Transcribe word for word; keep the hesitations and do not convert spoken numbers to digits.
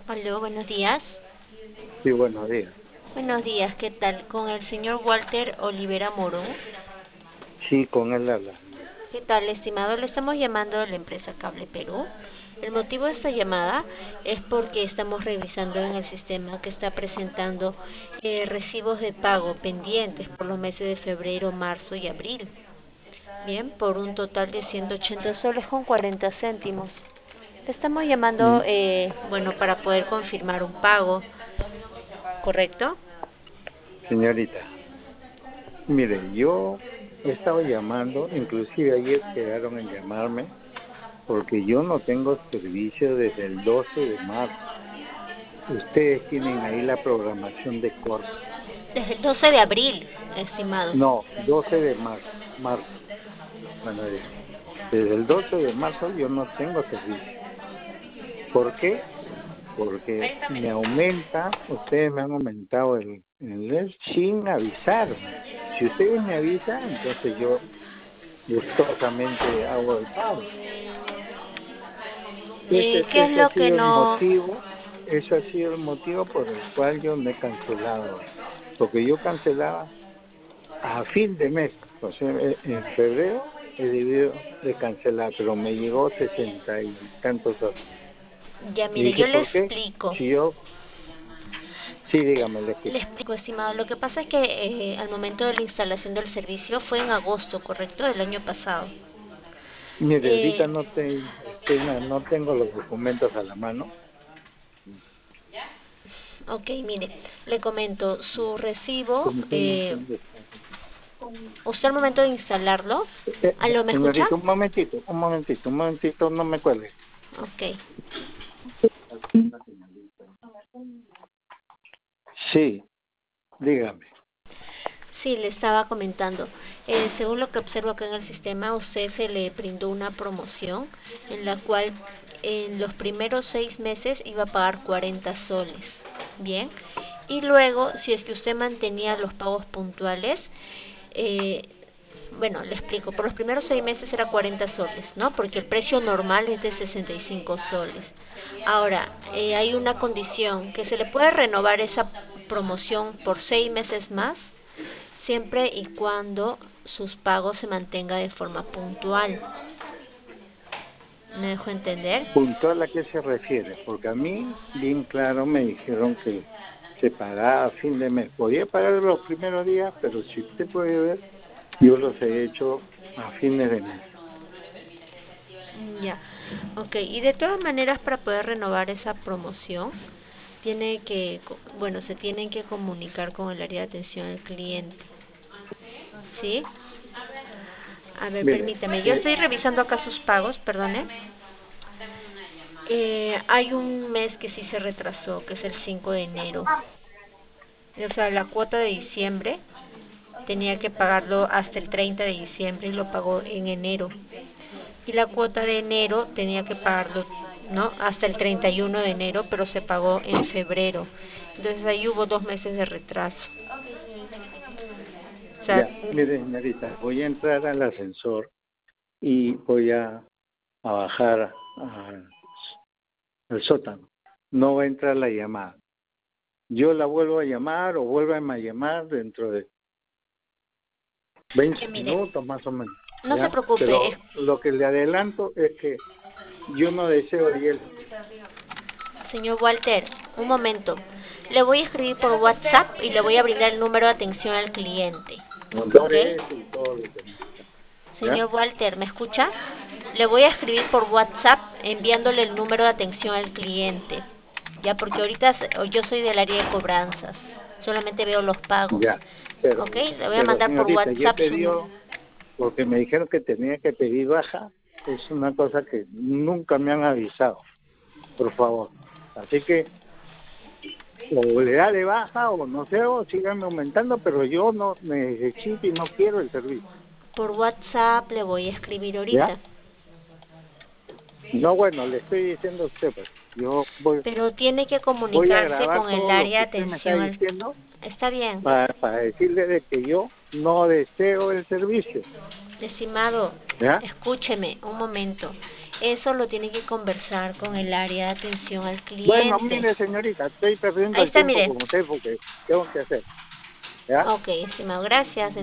Aló, buenos días. Sí, buenos días. Buenos días, ¿qué tal? Con el señor Walter Olivera Morón. Sí, con él habla. ¿Qué tal, estimado? Le estamos llamando de la empresa Cable Perú. El motivo de esta llamada es porque estamos revisando en el sistema que está presentando eh, recibos de pago pendientes por los meses de febrero, marzo y abril. Bien, por un total de ciento ochenta soles con cuarenta céntimos. Le estamos llamando, Mm, eh, bueno, para poder confirmar un pago, ¿correcto? Señorita, mire, yo he estado llamando, inclusive ayer quedaron en llamarme, porque yo no tengo servicio desde el doce de marzo. Ustedes tienen ahí la programación de corte. Desde el doce de abril, estimado. No, doce de marzo, marzo. Bueno, eh, desde el doce de marzo yo no tengo servicio. ¿Por qué? Porque me aumenta, ustedes me han aumentado el, el E S sin avisarme. Si ustedes me avisan, entonces yo gustosamente hago el pago. Eh, Ese, ¿Qué es ese ha lo que sido el no...? motivo, ese ha sido el motivo por el cual yo me he cancelado. Porque yo cancelaba a fin de mes, o sea, e- en febrero he debido de cancelar, pero me llegó sesenta y tantos soles. Ya, Y mire, dije, yo le ¿por qué? explico. Si yo, sí, dígame, le Le escucho. explico, estimado. Lo que pasa es que eh, al momento de la instalación del servicio fue en agosto, ¿correcto? Del año pasado. Mire, Eh, ahorita no, te, este, no no tengo los documentos a la mano. ok, mire, le comento. Su recibo, ¿Cómo que no eh, tengo esta? usted al momento de instalarlo, Eh, ¿a lo me escucha? Señorita, un momentito, un momentito, un momentito, no me cuelgue. Ok. Sí, dígame. Sí, le estaba comentando. Eh, según lo que observo acá en el sistema, a usted se le brindó una promoción en la cual en los primeros seis meses iba a pagar cuarenta soles. Bien. Y luego, si es que usted mantenía los pagos puntuales, eh, bueno, le explico. Por los primeros seis meses era cuarenta soles, ¿no? Porque el precio normal es de sesenta y cinco soles. Ahora, eh, hay una condición, que se le puede renovar esa promoción por seis meses más siempre y cuando sus pagos se mantengan de forma puntual. ¿Me dejo entender? ¿Puntual a qué se refiere? Porque a mí, bien claro, me dijeron que se pagaba a fin de mes. Podía pagar los primeros días, pero si usted puede ver, yo los he hecho a fines de mes. Mm, Ya, ok. Y de todas maneras, para poder renovar esa promoción, tiene que, co- bueno, se tienen que comunicar con el área de atención al cliente, ¿sí? A ver, Mire, permítame. Yo eh, estoy revisando acá sus pagos, perdone. Eh, hay un mes que sí se retrasó, que es el cinco de enero. O sea, la cuota de diciembre tenía que pagarlo hasta el treinta de diciembre y lo pagó en enero. Y la cuota de enero tenía que pagarlo, ¿no? Hasta el treinta y uno de enero, pero se pagó en febrero. Entonces ahí hubo dos meses de retraso. O sea, ya, mire, señorita, voy a entrar al ascensor y voy a, a bajar a- al sótano. No va a entrar la llamada. Yo la vuelvo a llamar o vuelvan a llamar dentro de veinte que mire, minutos más o menos, no se ¿ya? preocupe, es- Pero lo que le adelanto es que yo no deseo y él. señor Walter, un momento. Le voy a escribir por WhatsApp y le voy a brindar el número de atención al cliente. Montar ¿Ok? eso y todo lo demás, ¿ya? Señor Walter, ¿me escucha? Le voy a escribir por WhatsApp enviándole el número de atención al cliente. Ya, porque ahorita se- yo soy del área de cobranzas. Solamente veo los pagos. Ya, pero, ¿Ok? Le voy a pero mandar por señorita, yo WhatsApp su pedí, número. porque me dijeron que tenía que pedir baja, es una cosa que nunca me han avisado, por favor. Así que, o le da de baja, o no sé, o síganme aumentando, pero yo no necesito y no quiero el servicio, Por WhatsApp le voy a escribir ¿ya? ahorita. No, bueno, le estoy diciendo a usted, pues, yo voy, Pero tiene que voy a comunicarse grabar con el todo lo área que de usted me está atención al... diciendo Está bien. para, para decirle de que yo no deseo el servicio, Estimado, ¿ya? escúcheme un momento. eso lo tiene que conversar con el área de atención al cliente. Bueno, mire, señorita, estoy perdiendo Ahí el está, tiempo mire. con usted porque tengo que hacer. ¿Ya? Ok, estimado, gracias.